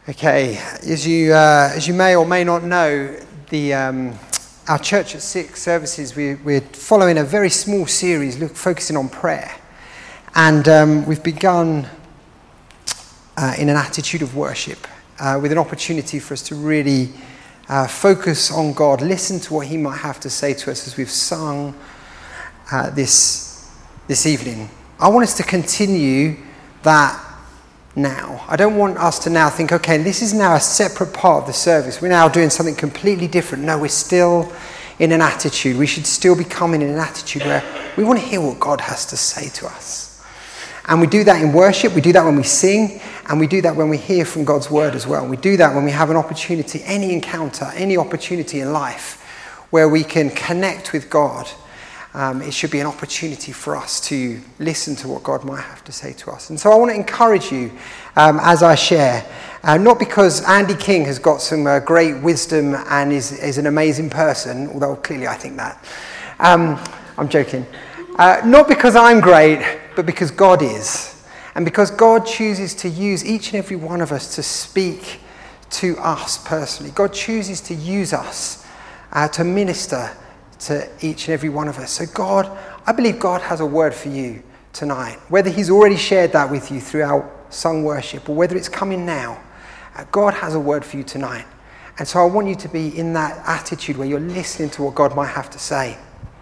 Okay, as you may or may not know, our Church at Six services, we're following a very small series focusing on prayer. And we've begun in an attitude of worship, with an opportunity for us to really focus on God, listen to what He might have to say to us as we've sung this evening. I want us to continue that now. I don't want us to now think, okay, this is now a separate part of the service. We're now doing something completely different. No, we're still in an attitude. We should still be coming in an attitude where we want to hear what God has to say to us. And we do that in worship. We do that when we sing. And we do that when we hear from God's word as well. We do that when we have an opportunity, any encounter, any opportunity in life where we can connect with God. It should be an opportunity for us to listen to what God might have to say to us. And so I want to encourage you as I share, not because Andy King has got some great wisdom and is an amazing person, although clearly I think that. I'm joking. Not because I'm great, but because God is. And because God chooses to use each and every one of us to speak to us personally. God chooses to use us to minister to each and every one of us. So God, I believe God has a word for you tonight. Whether He's already shared that with you throughout sung worship or whether it's coming now, God has a word for you tonight. And so I want you to be in that attitude where you're listening to what God might have to say.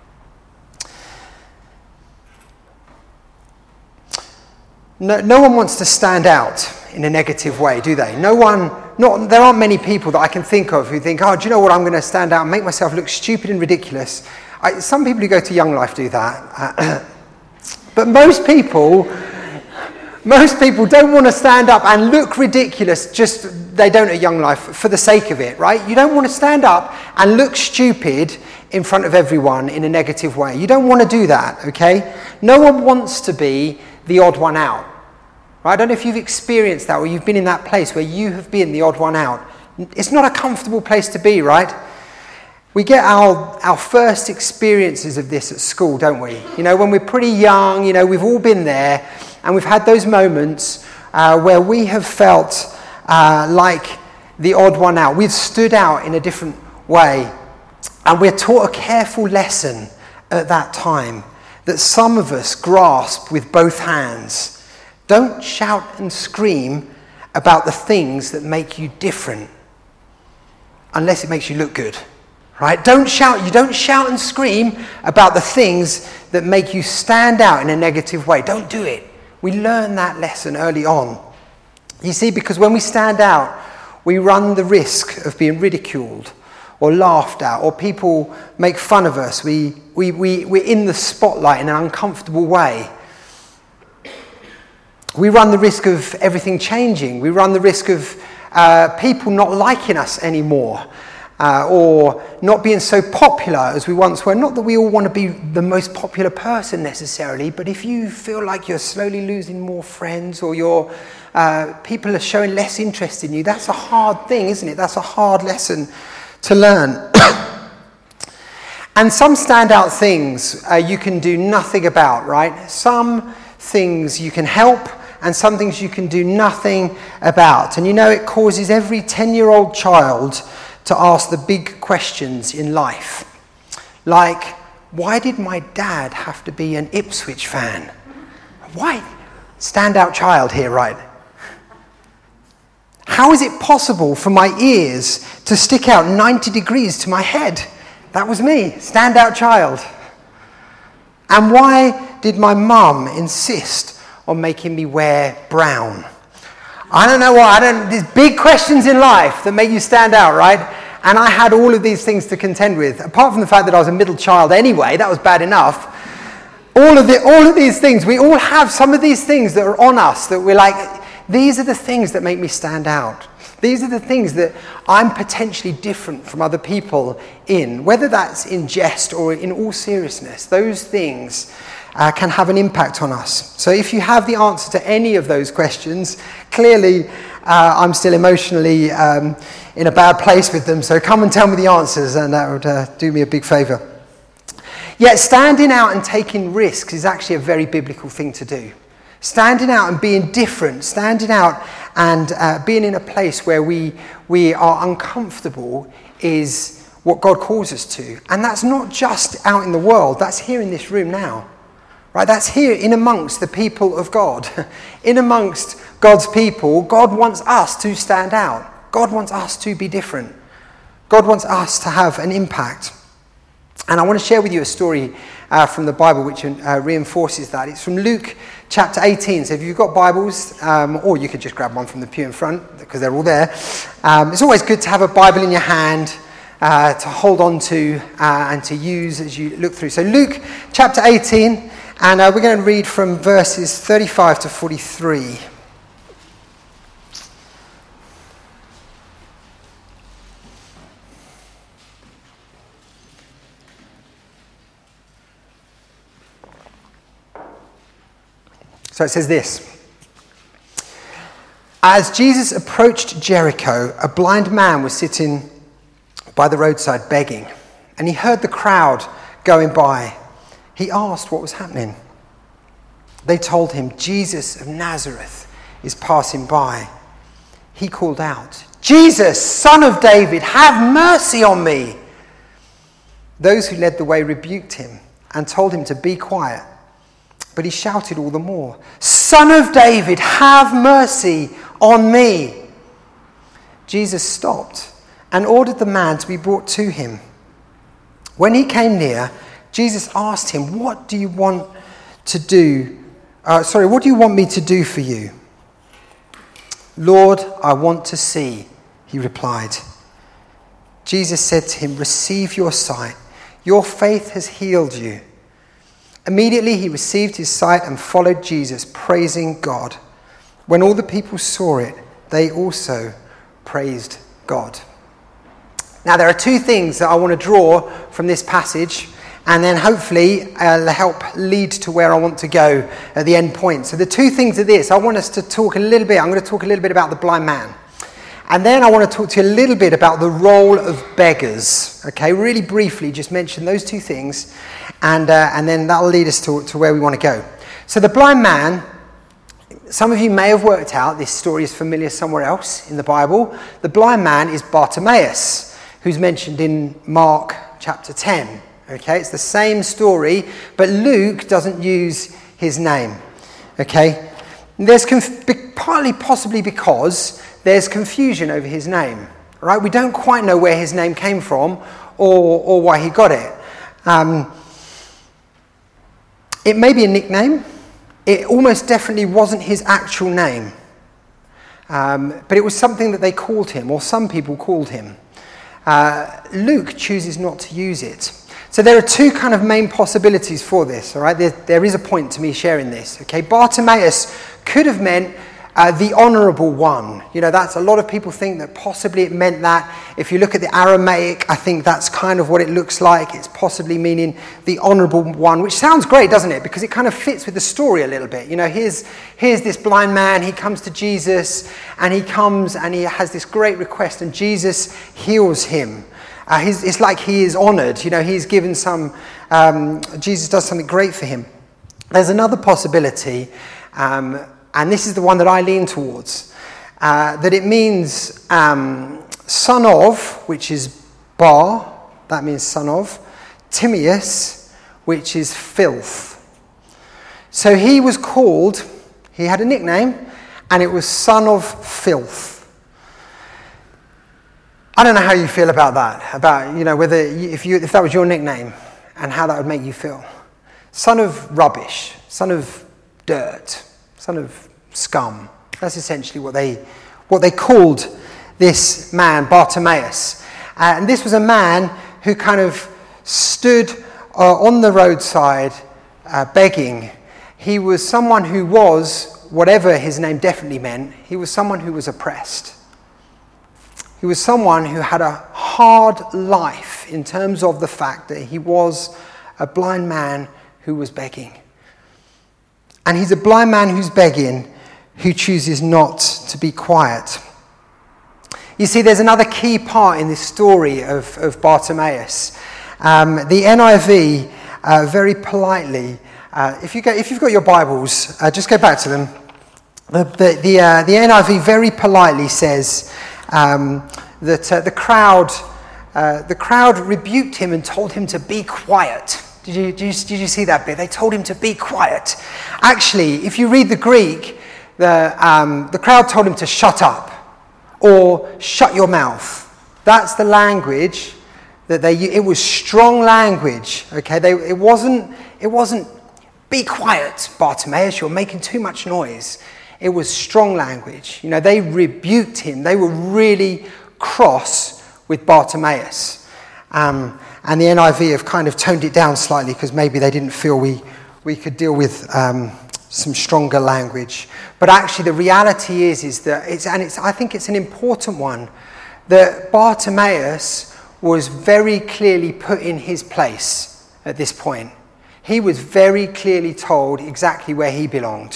No one wants to stand out in a negative way, do they? There aren't many people that I can think of who think, oh, do you know what, I'm going to stand out and make myself look stupid and ridiculous. Some people who go to Young Life do that. But most people don't want to stand up and look ridiculous, they don't at Young Life for the sake of it, right? You don't want to stand up and look stupid in front of everyone in a negative way. You don't want to do that, okay? No one wants to be the odd one out. I don't know if you've experienced that or you've been in that place where you have been the odd one out. It's not a comfortable place to be, right? We get our first experiences of this at school, don't we? You know, when we're pretty young, you know, we've all been there and we've had those moments where we have felt like the odd one out. We've stood out in a different way and we're taught a careful lesson at that time that some of us grasp with both hands. Don't shout and scream about the things that make you different unless it makes you look good, right? You don't shout and scream about the things that make you stand out in a negative way. Don't do it. We learn that lesson early on. You see, because when we stand out, we run the risk of being ridiculed or laughed at, or people make fun of us. We're in the spotlight in an uncomfortable way. We run the risk of everything changing. We run the risk of people not liking us anymore, or not being so popular as we once were. Not that we all want to be the most popular person necessarily, but if you feel like you're slowly losing more friends or people are showing less interest in you, that's a hard thing, isn't it? That's a hard lesson to learn. And some standout things you can do nothing about, right? Some things you can help and some things you can do nothing about. And you know, it causes every 10-year-old child to ask the big questions in life. Like, why did my dad have to be an Ipswich fan? Why? Standout child here, right? How is it possible for my ears to stick out 90 degrees to my head? That was me, standout child. And why did my mum insist on making me wear brown? I don't know why. There's big questions in life that make you stand out, right? And I had all of these things to contend with. Apart from the fact that I was a middle child anyway, that was bad enough. All of these things, we all have some of these things that are on us that we're like, these are the things that make me stand out. These are the things that I'm potentially different from other people in, whether that's in jest or in all seriousness. Those things can have an impact on us. So if you have the answer to any of those questions, clearly I'm still emotionally in a bad place with them, so come and tell me the answers and that would do me a big favour. Yet standing out and taking risks is actually a very biblical thing to do. Standing out and being different, standing out and being in a place where we are uncomfortable is what God calls us to. And that's not just out in the world, that's here in this room now. Right? That's here in amongst the people of God. In amongst God's people, God wants us to stand out. God wants us to be different. God wants us to have an impact. And I want to share with you a story from the Bible which reinforces that. It's from Luke chapter 18. So if you've got Bibles, or you could just grab one from the pew in front because they're all there. It's always good to have a Bible in your hand to hold on to and to use as you look through. So Luke chapter 18, and we're going to read from verses 35 to 43. So it says this: As Jesus approached Jericho, a blind man was sitting by the roadside begging, and he heard the crowd going by. He asked what was happening. They told him, Jesus of Nazareth is passing by. He called out, Jesus, Son of David, have mercy on me. Those who led the way rebuked him and told him to be quiet. But he shouted all the more, Son of David, have mercy on me. Jesus stopped and ordered the man to be brought to him. When he came near, Jesus asked him, what do you want me to do for you? Lord, I want to see, he replied. Jesus said to him, receive your sight. Your faith has healed you. Immediately he received his sight and followed Jesus, praising God. When all the people saw it, they also praised God. Now there are two things that I want to draw from this passage, and then hopefully help lead to where I want to go at the end point. So the two things are this. I want us to talk a little bit, I'm going to talk a little bit about the blind man. And then I want to talk to you a little bit about the role of beggars. Okay, really briefly, just mention those two things, and then that'll lead us to where we want to go. So the blind man, some of you may have worked out, this story is familiar somewhere else in the Bible. The blind man is Bartimaeus, who's mentioned in Mark chapter 10. Okay, it's the same story, but Luke doesn't use his name. Okay, there's partly possibly because there's confusion over his name. Right, we don't quite know where his name came from or why he got it. It may be a nickname. It almost definitely wasn't his actual name, but it was something that they called him, or some people called him. Luke chooses not to use it. So there are two kind of main possibilities for this, all right? There is a point to me sharing this, okay? Bartimaeus could have meant the honourable one. You know, that's a lot of people think that possibly it meant that. If you look at the Aramaic, I think that's kind of what it looks like. It's possibly meaning the honourable one, which sounds great, doesn't it? Because it kind of fits with the story a little bit. You know, here's this blind man, he comes to Jesus, and he comes and he has this great request, and Jesus heals him. It's like he is honoured. You know, he's given Jesus does something great for him. There's another possibility, and this is the one that I lean towards, that it means son of, which is bar, that means son of, Timaeus, which is filth. So he was called, he had a nickname, and it was son of filth. I don't know how you feel about that, about, you know, whether if that was your nickname and how that would make you feel. Son of rubbish, son of dirt, son of scum. That's essentially what they called this man, Bartimaeus. And this was a man who kind of stood on the roadside begging. He was someone who was, whatever his name definitely meant, he was someone who was oppressed. He was someone who had a hard life in terms of the fact that he was a blind man who was begging. And he's a blind man who's begging, who chooses not to be quiet. You see, there's another key part in this story of Bartimaeus. The NIV very politely, if you've got your Bibles, just go back to them. The NIV very politely says that the crowd rebuked him and told him to be quiet. Did you see that bit? They told him to be quiet. Actually, if you read the Greek, the crowd told him to shut up or shut your mouth. That's the language that it was strong language. Okay, it wasn't be quiet, Bartimaeus, you're making too much noise. It was strong language. They rebuked him. They were really cross with Bartimaeus. And the NIV have kind of toned it down slightly because maybe they didn't feel we could deal with some stronger language. But actually the reality is that I think it's an important one, that Bartimaeus was very clearly put in his place at this point. He was very clearly told exactly where he belonged.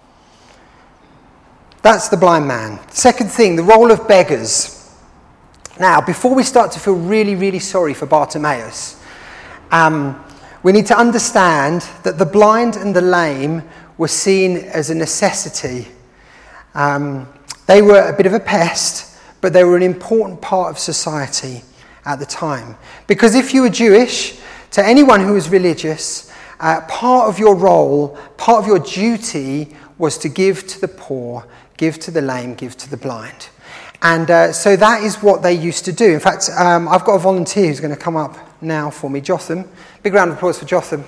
That's the blind man. Second thing, the role of beggars. Now, before we start to feel really, really sorry for Bartimaeus, we need to understand that the blind and the lame were seen as a necessity. They were a bit of a pest, but they were an important part of society at the time. Because if you were Jewish, to anyone who was religious, part of your role, part of your duty was to give to the poor, give to the lame, give to the blind. And so that is what they used to do. In fact, I've got a volunteer who's going to come up now for me, Jotham. Big round of applause for Jotham.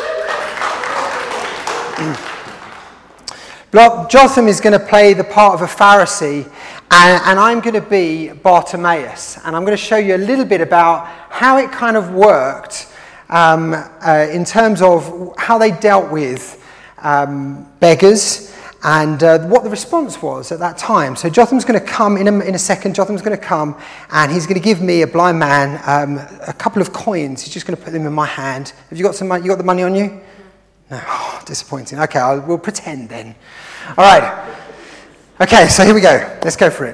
Jotham is going to play the part of a Pharisee, and I'm going to be Bartimaeus. And I'm going to show you a little bit about how it kind of worked in terms of how they dealt with beggars and what the response was at that time. So Jotham's going to come in a second. Jotham's going to come and he's going to give me, a blind man, a couple of coins. He's just going to put them in my hand. Have you got some money? You got the money on you? No. Oh, disappointing. Okay, we'll pretend then. All right. Okay, so here we go. Let's go for it.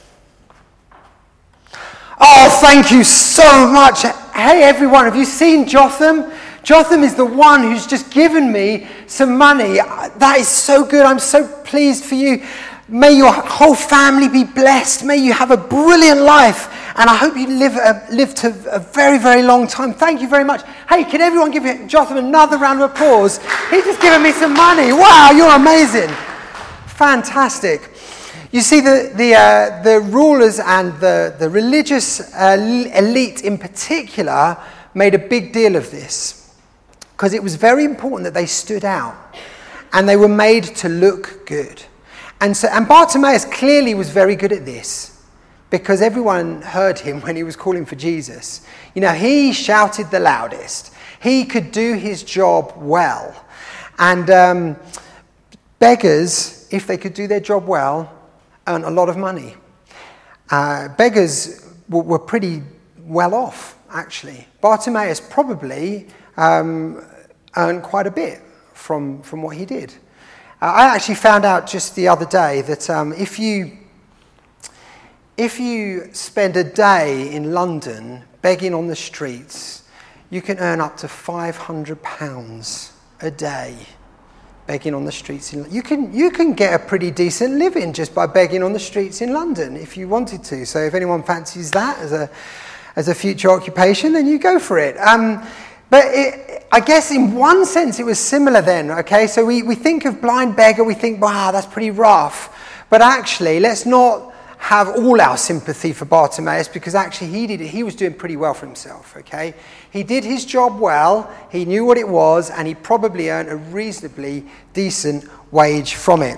Oh, thank you so much. Hey, everyone, have you seen Jotham? Jotham is the one who's just given me some money. That is so good. I'm so pleased for you. May your whole family be blessed. May you have a brilliant life. And I hope you live to a very, very long time. Thank you very much. Hey, can everyone give Jotham another round of applause? He's just given me some money. Wow, you're amazing. Fantastic. You see, the rulers and the religious elite in particular made a big deal of this, because it was very important that they stood out and they were made to look good. And Bartimaeus clearly was very good at this, because everyone heard him when he was calling for Jesus. He shouted the loudest. He could do his job well. And beggars, if they could do their job well, earn a lot of money. Beggars were pretty well off, actually. Bartimaeus probably earned quite a bit from what he did. I actually found out just the other day that if you spend a day in London begging on the streets, you can earn up to £500 a day begging on the streets. You can get a pretty decent living just by begging on the streets in London if you wanted to. So if anyone fancies that as a future occupation, then you go for it. But I guess in one sense it was similar then, okay? So we think of blind beggar, we think, wow, that's pretty rough. But actually, let's not have all our sympathy for Bartimaeus, because actually he was doing pretty well for himself, okay? He did his job well, he knew what it was, and he probably earned a reasonably decent wage from it.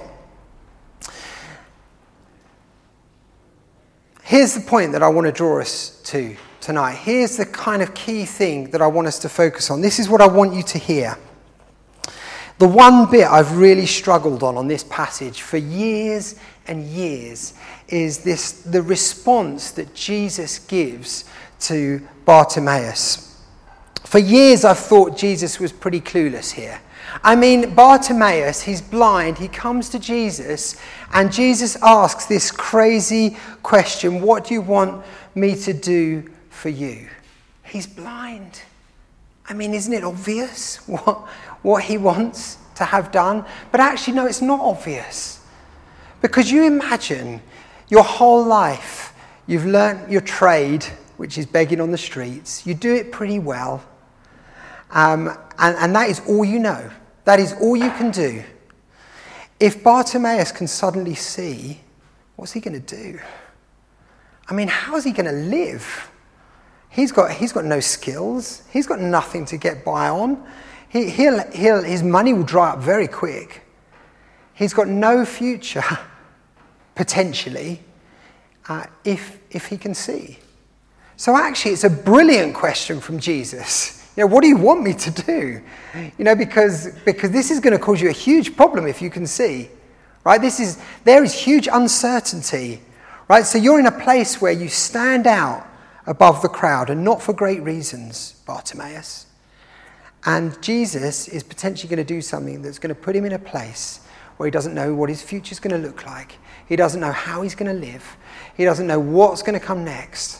Here's the point that I want to draw us to tonight. Here's the kind of key thing that I want us to focus on. This is what I want you to hear. The one bit I've really struggled on this passage for years and years is the response that Jesus gives to Bartimaeus. For years I've thought Jesus was pretty clueless here. I mean, Bartimaeus, he's blind, he comes to Jesus, and Jesus asks this crazy question, what do you want me to do for you? He's blind. I mean, isn't it obvious what he wants to have done? But actually, no, it's not obvious. Because you imagine your whole life, you've learnt your trade, which is begging on the streets. You do it pretty well. And that is all you know. That is all you can do. If Bartimaeus can suddenly see, what's he going to do? I mean, how's he going to live? He's got no skills. He's got nothing to get by on. His money will dry up very quick. He's got no future, potentially, if he can see. So actually, it's a brilliant question from Jesus. What do you want me to do? Because this is going to cause you a huge problem if you can see, right? There is huge uncertainty, right? So you're in a place where you stand out above the crowd, and not for great reasons, Bartimaeus. And Jesus is potentially going to do something that's going to put him in a place where he doesn't know what his future's going to look like. He doesn't know how he's going to live. He doesn't know what's going to come next.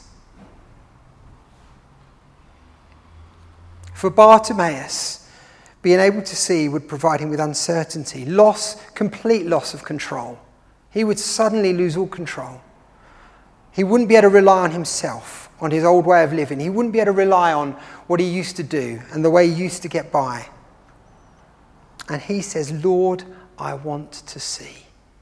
For Bartimaeus, being able to see would provide him with uncertainty, complete loss of control. He would suddenly lose all control. He wouldn't be able to rely on himself, on his old way of living. He wouldn't be able to rely on what he used to do and the way he used to get by. And he says, Lord, I want to see.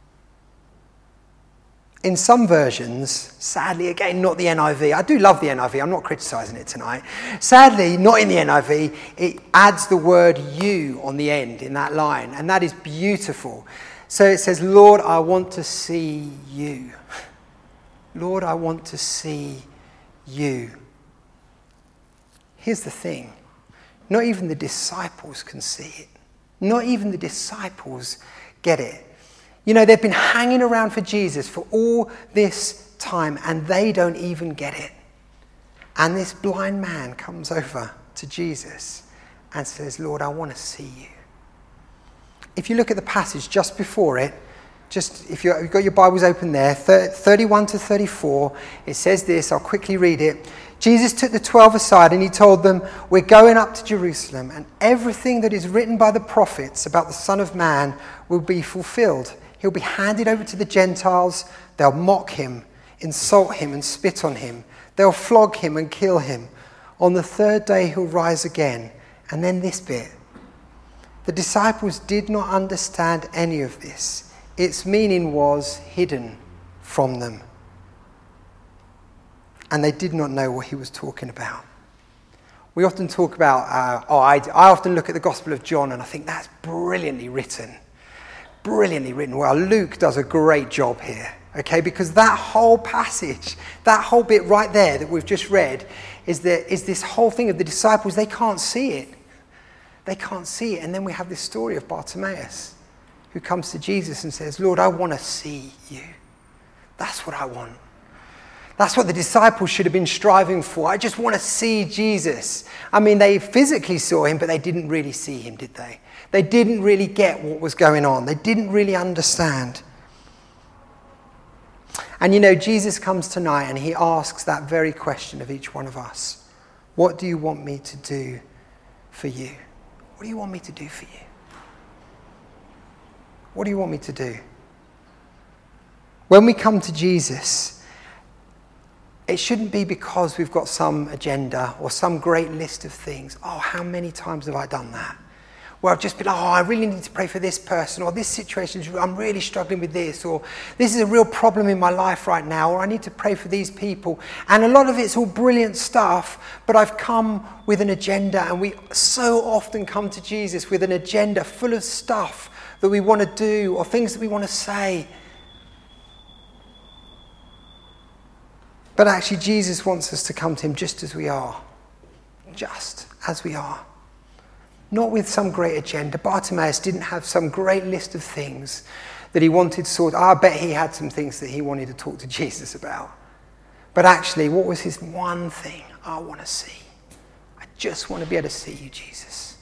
In some versions, sadly, again, not the NIV. I do love the NIV. I'm not criticising it tonight. Sadly, not in the NIV. It adds the word you on the end in that line. And that is beautiful. So it says, Lord, I want to see you. Lord, I want to see you. Here's the thing. Not even the disciples can see it. Not even the disciples get it. They've been hanging around for Jesus for all this time, and they don't even get it. And this blind man comes over to Jesus and says, Lord, I want to see you. If you look at the passage just before it, if you've got your Bibles open there, 31 to 34, it says this, I'll quickly read it. Jesus took the 12 aside and he told them, we're going up to Jerusalem, and everything that is written by the prophets about the Son of Man will be fulfilled. He'll be handed over to the Gentiles. They'll mock him, insult him, and spit on him. They'll flog him and kill him. On the third day, he'll rise again. And then this bit. The disciples did not understand any of this. Its meaning was hidden from them. And they did not know what he was talking about. We often talk about, I often look at the Gospel of John and I think that's brilliantly written. Brilliantly written. Well, Luke does a great job here, okay? Because that whole passage, that whole bit right there that we've just read, is this whole thing of the disciples. They can't see it. They can't see it. And then we have this story of Bartimaeus, who comes to Jesus and says, Lord, I want to see you. That's what I want. That's what the disciples should have been striving for. I just want to see Jesus. I mean, they physically saw him, but they didn't really see him, did they? They didn't really get what was going on. They didn't really understand. And Jesus comes tonight and he asks that very question of each one of us. What do you want me to do for you? What do you want me to do for you? What do you want me to do? When we come to Jesus, it shouldn't be because we've got some agenda or some great list of things. Oh, how many times have I done that? Where I've just been, I really need to pray for this person, or this situation, I'm really struggling with this, or this is a real problem in my life right now, or I need to pray for these people. And a lot of it's all brilliant stuff, but I've come with an agenda, and we so often come to Jesus with an agenda full of stuff that we want to do, or things that we want to say. But actually, Jesus wants us to come to him just as we are. Just as we are. Not with some great agenda. Bartimaeus didn't have some great list of things that he wanted sorted. I bet he had some things that he wanted to talk to Jesus about. But actually, what was his one thing? I want to see. I just want to be able to see you, Jesus.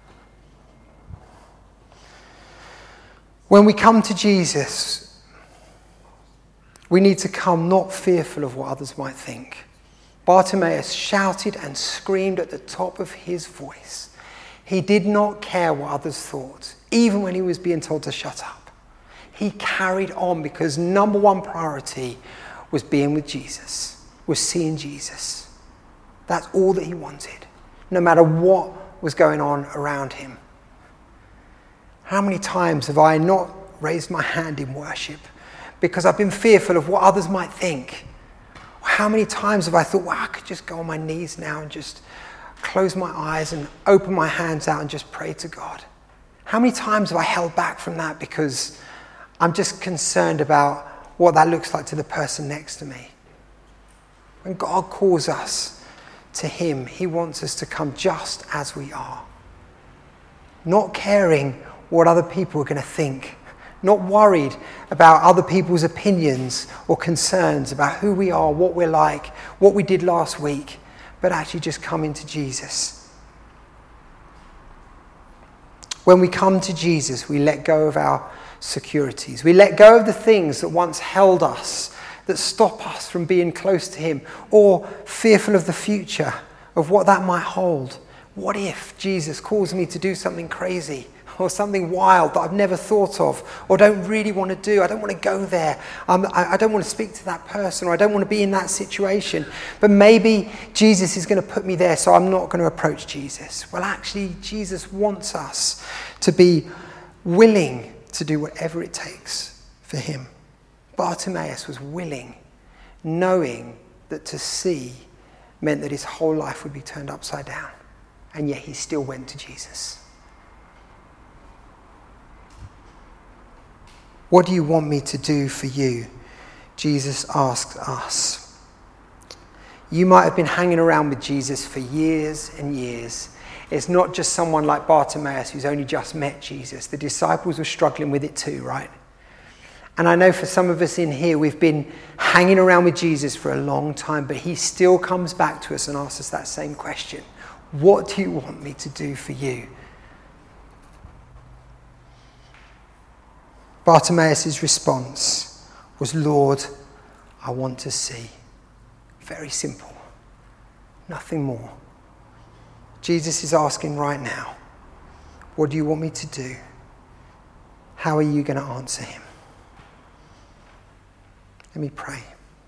When we come to Jesus, we need to come not fearful of what others might think. Bartimaeus shouted and screamed at the top of his voice. He did not care what others thought, even when he was being told to shut up. He carried on because number one priority was being with Jesus, was seeing Jesus. That's all that he wanted, no matter what was going on around him. How many times have I not raised my hand in worship because I've been fearful of what others might think? How many times have I thought, I could just go on my knees now and just close my eyes and open my hands out and just pray to God? How many times have I held back from that because I'm just concerned about what that looks like to the person next to me? When God calls us to him, he wants us to come just as we are. Not caring what other people are going to think. Not worried about other people's opinions or concerns about who we are, what we're like, what we did last week, but actually just coming to Jesus. When we come to Jesus, we let go of our securities. We let go of the things that once held us, that stop us from being close to him, or fearful of the future, of what that might hold. What if Jesus calls me to do something crazy or something wild that I've never thought of or don't really want to do? I don't want to go there. I don't want to speak to that person, or I don't want to be in that situation. But maybe Jesus is going to put me there, so I'm not going to approach Jesus. Well, actually, Jesus wants us to be willing to do whatever it takes for him. Bartimaeus was willing, knowing that to see meant that his whole life would be turned upside down. And yet he still went to Jesus. What do you want me to do for you? Jesus asks us. You might have been hanging around with Jesus for years and years. It's not just someone like Bartimaeus who's only just met Jesus. The disciples were struggling with it too, right? And I know for some of us in here, we've been hanging around with Jesus for a long time, but he still comes back to us and asks us that same question. What do you want me to do for you? Bartimaeus' response was, Lord, I want to see. Very simple. Nothing more. Jesus is asking right now, what do you want me to do? How are you going to answer him? Let me pray.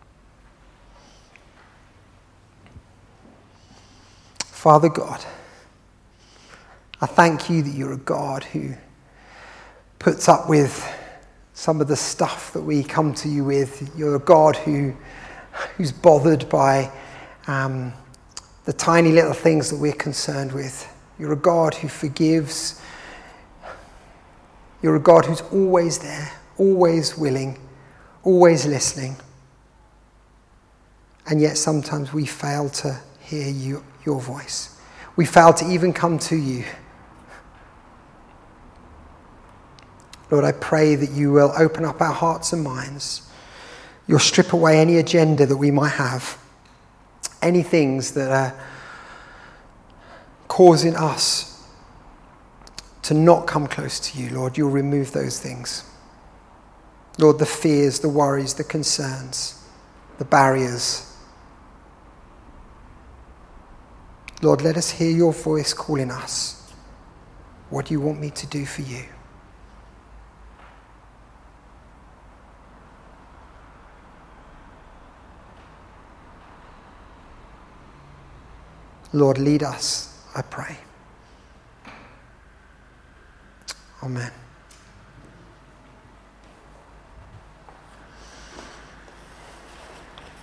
Father God, I thank you that you're a God who puts up with some of the stuff that we come to you with. You're a God who's bothered by the tiny little things that we're concerned with. You're a God who forgives. You're a God who's always there, always willing, always listening. And yet sometimes we fail to hear your voice. We fail to even come to you. Lord, I pray that you will open up our hearts and minds. You'll strip away any agenda that we might have. Any things that are causing us to not come close to you, Lord, you'll remove those things. Lord, the fears, the worries, the concerns, the barriers. Lord, let us hear your voice calling us. What do you want me to do for you? Lord, lead us, I pray. Amen.